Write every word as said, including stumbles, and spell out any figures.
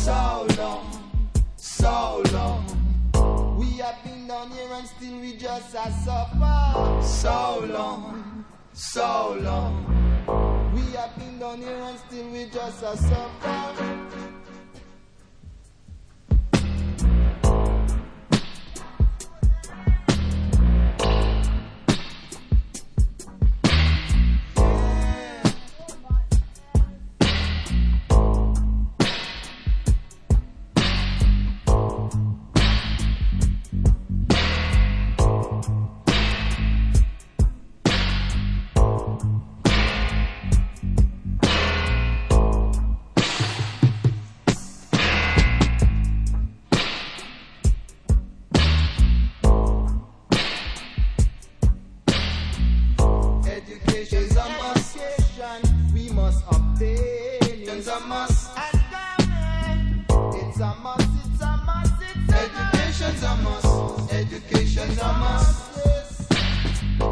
So long, so long. We have been down here and still we just a suffer. So long, so long. We have been down here and still we just a suffer. Education's a must. We must obtain. It's a must. It's a must. It's a must. It's a must. Education's a must. Education's a must.